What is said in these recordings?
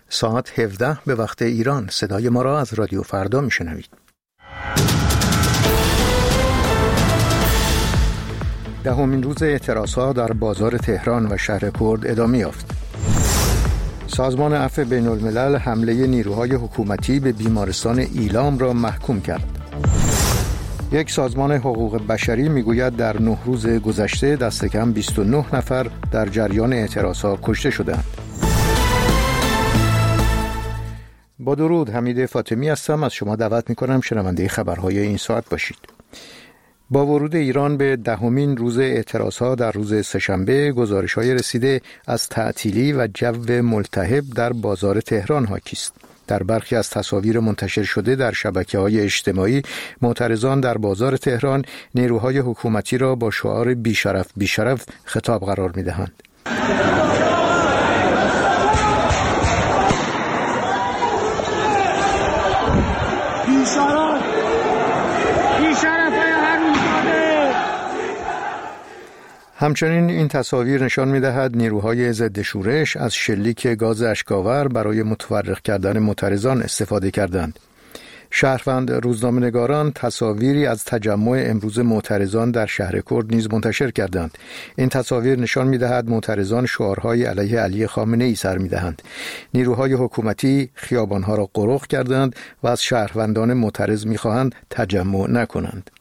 ساعت 17 به وقت ایران. صدای ما را از رادیو فردا میشنوید. دهمین روز اعتراضها در بازار تهران و شهر کرد ادامه یافت. سازمان عفو بین الملل حمله نیروهای حکومتی به بیمارستان ایلام را محکوم کرد. یک سازمان حقوق بشری میگوید در 9 روز گذشته دست کم 29 نفر در جریان اعتراضها کشته شدند. با درود، حمید فاطمی هستم. از شما دعوت میکنم شنونده خبرهای این ساعت باشید. با ورود ایران به 10مین روز اعتراضها در روز سه‌شنبه، گزارش‌های رسیده از تعطیلی و جو ملتهب در بازار تهران حاکی است. در برخی از تصاویر منتشر شده در شبکه‌های اجتماعی، معترضان در بازار تهران نیروهای حکومتی را با شعار بیشرف بیشرف خطاب قرار می‌دهند. همچنین این تصاویر نشان می‌دهد نیروهای ضد شورش از شلیک گاز اشک‌آور برای متفرق کردن معترضان استفاده کردند. شهروند روزنامه‌نگاران تصاویری از تجمع امروز معترضان در شهر کرد نیز منتشر کردند. این تصاویر نشان می‌دهد معترضان شعارهای علیه علی خامنه‌ای سر می‌دهند. نیروهای حکومتی خیابان‌ها را غرق کردند و از شهروندان معترض می‌خواهند تجمع نکنند.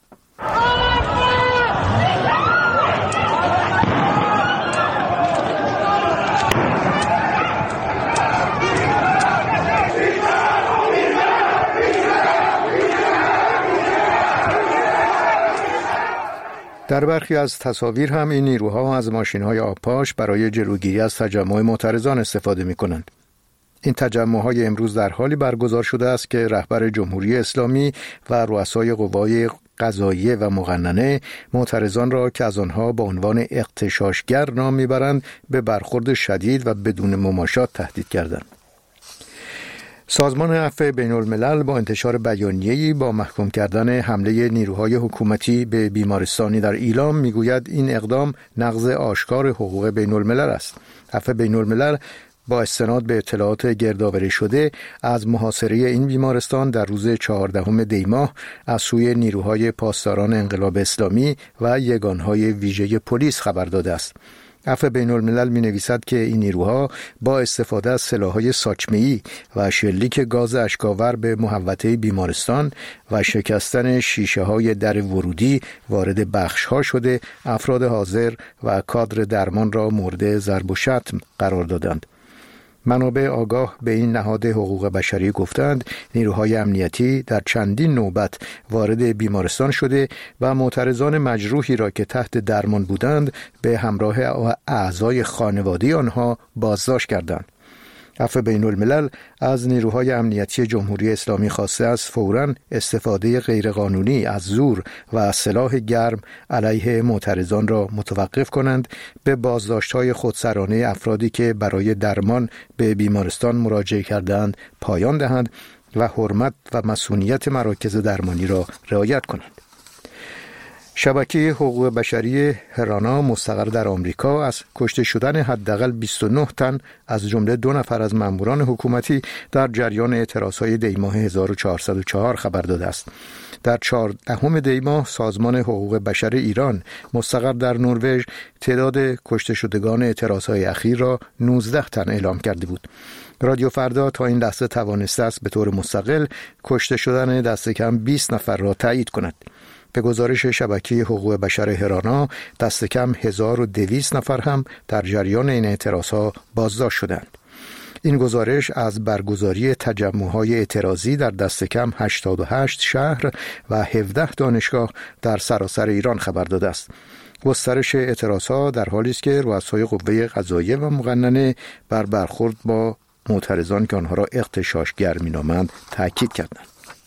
در برخی از تصاویر هم این نیروها از ماشین‌های آبپاش برای جلوگیری از تجمع معترضان استفاده می‌کنند. این تجمع‌های امروز در حالی برگزار شده است که رهبر جمهوری اسلامی و رؤسای قوای قضاییه و مقننه معترضان را که از آنها با عنوان اغتشاشگر نام می‌برند به برخورد شدید و بدون مماشات تهدید کردند. سازمان عفو بین الملل با انتشار بیانیه‌ای با محکوم کردن حمله نیروهای حکومتی به بیمارستانی در ایلام میگوید این اقدام نقض آشکار حقوق بین الملل است. عفو بین الملل با استناد به اطلاعات گردآوری شده از محاصره این بیمارستان در روز 14 دی ماه از سوی نیروهای پاسداران انقلاب اسلامی و یگانهای ویژه پلیس خبر داده است. عفو بین الملل می نویسد که این نیروها با استفاده از سلاح‌های ساچمه‌ای و شلیک گاز اشک‌آور به محوطه بیمارستان و شکستن شیشه‌های در ورودی وارد بخش‌ها شده افراد حاضر و کادر درمان را مورد ضرب و شتم قرار دادند. منابع آگاه به این نهاد حقوق بشری گفتند نیروهای امنیتی در چندین نوبت وارد بیمارستان شده و معترضان مجروحی را که تحت درمان بودند به همراه اعضای خانواده آنها بازداشت کردند. عفو بین الملل از نیروهای امنیتی جمهوری اسلامی خواسته است فوراً استفاده غیرقانونی از زور و سلاح گرم علیه معترضان را متوقف کنند، به بازداشت‌های خودسرانه افرادی که برای درمان به بیمارستان مراجعه کردند پایان دهند و حرمت و مسئولیت مراکز درمانی را رعایت کنند. شبکه حقوق بشری هرانا مستقر در آمریکا از کشته شدن حداقل 29 تن از جمله 2 نفر از ماموران حکومتی در جریان اعتراضهای دی ماه 1404 خبر داده است. در 14 دی ماه سازمان حقوق بشر ایران مستقر در نروژ تعداد کشته شدگان اعتراضهای اخیر را 19 تن اعلام کرده بود. رادیو فردا تا این لحظه توانسته است به طور مستقل کشته شدن دست کم 20 نفر را تایید کند. به گزارش شبکه حقوق بشر هرانا دست کم 1200 نفر هم در جریان این اعتراضها بازداشت شدند. این گزارش از برگزاری تجمع‌های اعتراضی در دست کم 88 شهر و 17 دانشگاه در سراسر ایران خبر داده است. گسترش اعتراضها در حالی است که رؤسای قوه قضاییه و مقننه بر برخورد با معترضان که آنها را اغتشاشگر می‌نامند تاکید کردند.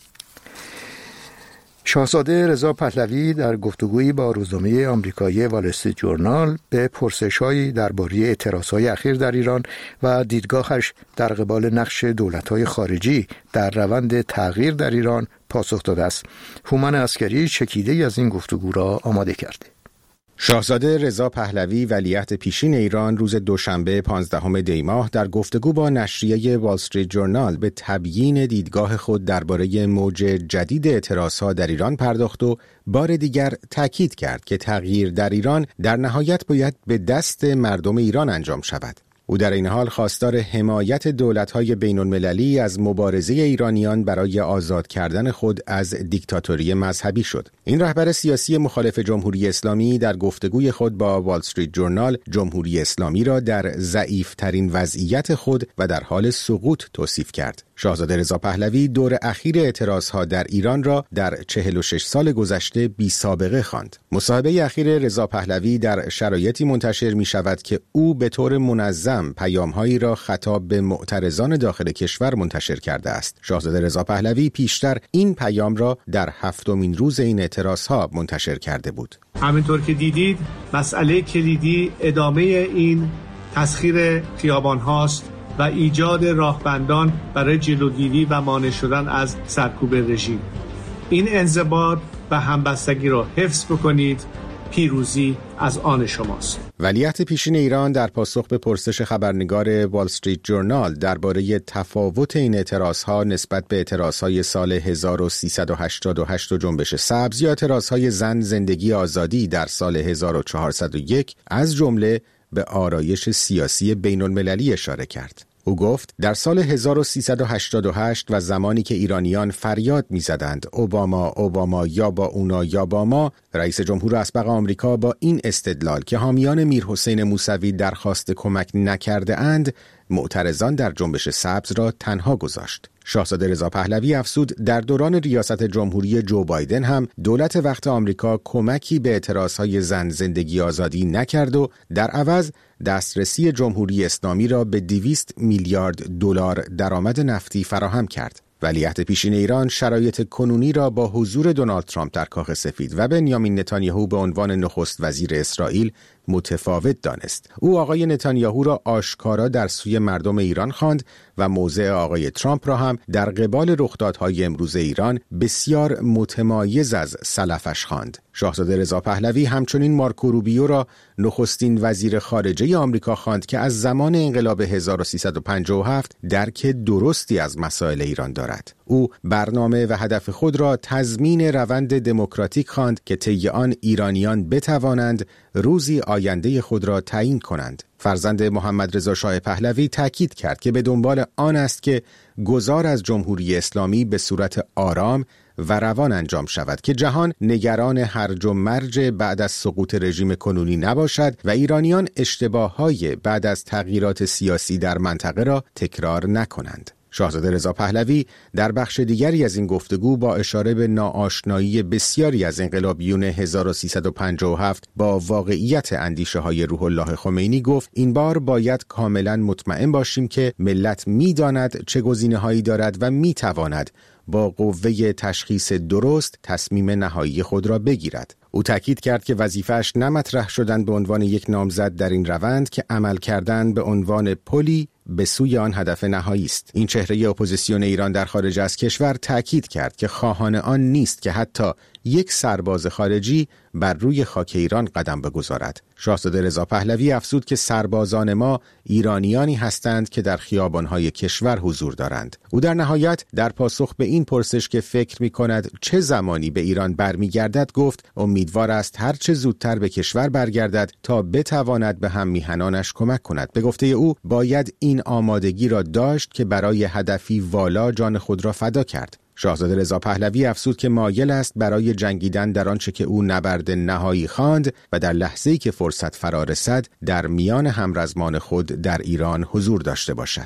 شاهزاده رضا پهلوی در گفتگویی با روزنامه آمریکایی وال استریت جورنال به پرسش‌هایی درباره اعتراضهای اخیر در ایران و دیدگاهش در قبال نقش دولت‌های خارجی در روند تغییر در ایران پاسخ داده است. هومن عسکری چکیده‌ای از این گفتگو را آماده کرده. شاهزاده رضا پهلوی ولیعهد پیشین ایران روز دوشنبه 15 دی ماه در گفتگو با نشریه وال استریت جورنال به تبیین دیدگاه خود درباره موج جدید اعتراضها در ایران پرداخت و بار دیگر تاکید کرد که تغییر در ایران در نهایت باید به دست مردم ایران انجام شود. او در این حال خواستار حمایت دولت‌های بین‌المللی از مبارزه ایرانیان برای آزاد کردن خود از دیکتاتوری مذهبی شد. این رهبر سیاسی مخالف جمهوری اسلامی در گفتگوی خود با وال استریت جورنال جمهوری اسلامی را در ضعیف‌ترین وضعیت خود و در حال سقوط توصیف کرد. شاهزاده رضا پهلوی دور اخیر اعتراضها در ایران را در 46 سال گذشته بی سابقه خواند. مصاحبه اخیر رضا پهلوی در شرایطی منتشر می شود که او به طور منظم پیام‌هایی را خطاب به معترضان داخل کشور منتشر کرده است. شاهزاده رضا پهلوی پیشتر این پیام را در 7مین روز این اعتراضها منتشر کرده بود. همینطور که دیدید مسئله کلیدی ادامه این تسخیر خیابان هاست و ایجاد راهبندان برای جلوگیری و مانع شدن از سرکوب رژیم. این انضباط و همبستگی را حفظ بکنید، پیروزی از آن شماست. ولیعهد پیشین ایران در پاسخ به پرسش خبرنگار وال استریت جورنال درباره تفاوت این اعتراضها نسبت به اعتراضهای سال 1388 و جنبش سبز یا اعتراضهای زن زندگی آزادی در سال 1401 از جمله به آرایش سیاسی بین‌المللی اشاره کرد. او گفت در سال 1388 و زمانی که ایرانیان فریاد می‌زدند اوباما یا با اونا یا با ما، رئیس جمهور اسبق آمریکا با این استدلال که حامیان میرحسین موسوی درخواست کمک نکرده اند، معترضان در جنبش سبز را تنها گذاشت. شاهزاده رضا پهلوی افزود در دوران ریاست جمهوری جو بایدن هم دولت وقت آمریکا کمکی به اعتراضهای زن زندگی آزادی نکرد و در عوض دسترسی جمهوری اسلامی را به 200 میلیارد دلار درآمد نفتی فراهم کرد. ولیعهد پیشین ایران شرایط کنونی را با حضور دونالد ترامپ در کاخ سفید و بنیامین نتانیاهو به عنوان نخست وزیر اسرائیل متفاوت دانست. او آقای نتانیاهو را آشکارا در سوی مردم ایران خواند و موضع آقای ترامپ را هم در قبال رخدادهای امروز ایران بسیار متمایز از سلفش خواند. شاهزاده رضا پهلوی همچنین مارکو روبیو را نخستین وزیر خارجه آمریکا خواند که از زمان انقلاب 1357 درک درستی از مسائل ایران دارد. او برنامه و هدف خود را تضمین روند دموکراتیک خواند که طی آن ایرانیان بتوانند روزی آینده خود را تعیین کنند. فرزند محمد رضا شاه پهلوی تاکید کرد که به دنبال آن است که گذار از جمهوری اسلامی به صورت آرام و روان انجام شود که جهان نگران هرج و مرج بعد از سقوط رژیم کنونی نباشد و ایرانیان اشتباه‌های بعد از تغییرات سیاسی در منطقه را تکرار نکنند. شاهزاده رضا پهلوی در بخش دیگری از این گفتگو با اشاره به ناآشنایی بسیاری از انقلابیون 1357 با واقعیت اندیشه‌های روح الله خمینی گفت این بار باید کاملا مطمئن باشیم که ملت می‌داند چه گزینه‌هایی دارد و می‌تواند با قوه تشخیص درست تصمیم نهایی خود را بگیرد. او تاکید کرد که وظیفه‌اش نه مطرح شدن به عنوان یک نامزد در این روند که عمل کردن به عنوان پلی به سوی آن هدف نهایی است. این چهره اپوزیسیون ایران در خارج از کشور تاکید کرد که خواهان آن نیست که حتی یک سرباز خارجی بر روی خاک ایران قدم بگذارد. شاهزاده رضا پهلوی افزود که سربازان ما ایرانیانی هستند که در خیابان‌های کشور حضور دارند. او در نهایت در پاسخ به این پرسش که فکر می‌کند چه زمانی به ایران برمیگردد گفت امیدوار است هر چه زودتر به کشور برگردد تا بتواند به هم میهنانش کمک کند. به گفته او باید این آمادگی را داشت که برای هدفی والا جان خود را فدا کرد. شاهزاده رضا پهلوی افزود که مایل است برای جنگیدن در آنچه که او نبرد نهایی خواند و در لحظه‌ای که فرصت فرا رسد در میان همرزمان خود در ایران حضور داشته باشد.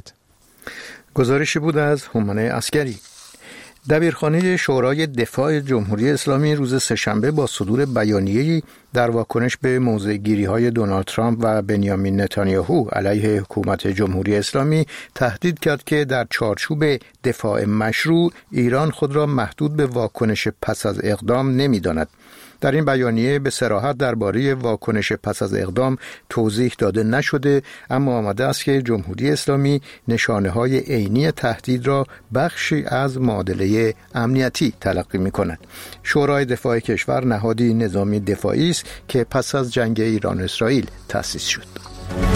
گزارشی بود از هومن عسکری. دبیرخانه شورای دفاع جمهوری اسلامی روز سه‌شنبه با صدور بیانیه‌ای در واکنش به موضع‌گیری‌های دونالد ترامپ و بنیامین نتانیاهو علیه حکومت جمهوری اسلامی تهدید کرد که در چارچوب دفاع مشروع ایران خود را محدود به واکنش پس از اقدام نمی‌داند. در این بیانیه به صراحت درباره واکنش پس از اقدام توضیح داده نشده، اما آمده است که جمهوری اسلامی نشانه‌های عینی تهدید را بخشی از معادله امنیتی تلقی می‌کند. شورای دفاع کشور نهادی نظامی دفاعی است که پس از جنگ ایران و اسرائیل تأسیس شد.